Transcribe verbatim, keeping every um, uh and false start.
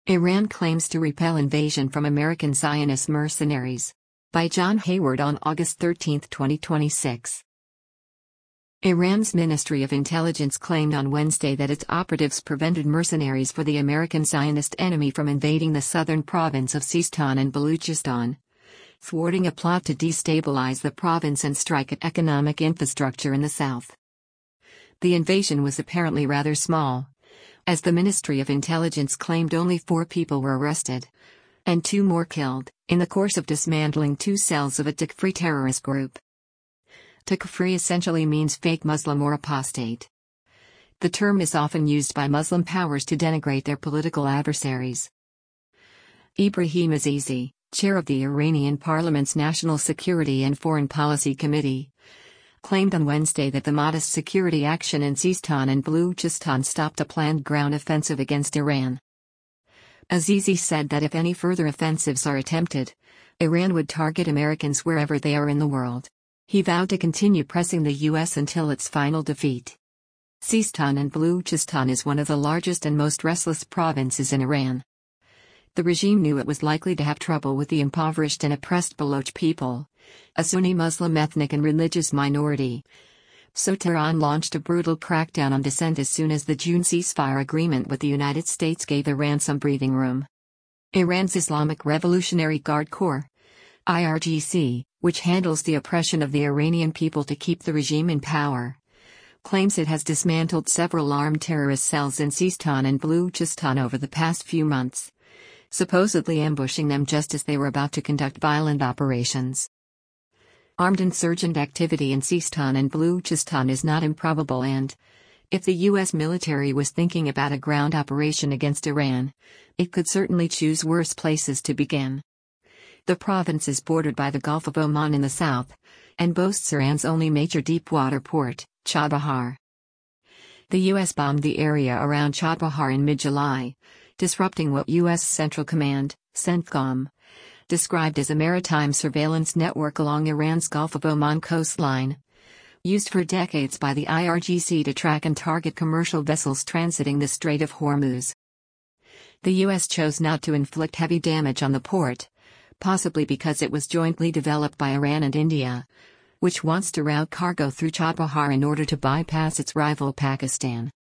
Iran claims to repel invasion from American Zionist mercenaries. By John Hayward on August thirteenth, twenty twenty-six. Iran's Ministry of Intelligence claimed on Wednesday that its operatives prevented mercenaries for the American Zionist enemy from invading the southern province of Sistan and Baluchistan, thwarting a plot to destabilize the province and strike at economic infrastructure in the south. The invasion was apparently rather small, as the Ministry of Intelligence claimed only four people were arrested, and two more killed, in the course of dismantling two cells of a Takfiri terrorist group. Takfiri essentially means fake Muslim or apostate. The term is often used by Muslim powers to denigrate their political adversaries. Ibrahim Azizi, chair of the Iranian Parliament's National Security and Foreign Policy Committee, claimed on Wednesday that the modest security action in Sistan and Baluchistan stopped a planned ground offensive against Iran. Azizi said that if any further offensives are attempted, Iran would target Americans wherever they are in the world. He vowed to continue pressing the U S until its final defeat. Sistan and Baluchistan is one of the largest and most restless provinces in Iran. The regime knew it was likely to have trouble with the impoverished and oppressed Baloch people, a Sunni Muslim ethnic and religious minority. So Tehran launched a brutal crackdown on dissent as soon as the June ceasefire agreement with the United States gave Iran some breathing room. Iran's Islamic Revolutionary Guard Corps, I R G C, which handles the oppression of the Iranian people to keep the regime in power, claims it has dismantled several armed terrorist cells in Sistan and Baluchistan over the past few months, supposedly ambushing them just as they were about to conduct violent operations. Armed insurgent activity in Sistan and Baluchistan is not improbable and, if the U S military was thinking about a ground operation against Iran, it could certainly choose worse places to begin. The province is bordered by the Gulf of Oman in the south, and boasts Iran's only major deep-water port, Chabahar. The U S bombed the area around Chabahar in mid-July, disrupting what U S Central Command, CENTCOM, described as a maritime surveillance network along Iran's Gulf of Oman coastline, used for decades by the I R G C to track and target commercial vessels transiting the Strait of Hormuz. The U S chose not to inflict heavy damage on the port, possibly because it was jointly developed by Iran and India, which wants to route cargo through Chabahar in order to bypass its rival Pakistan.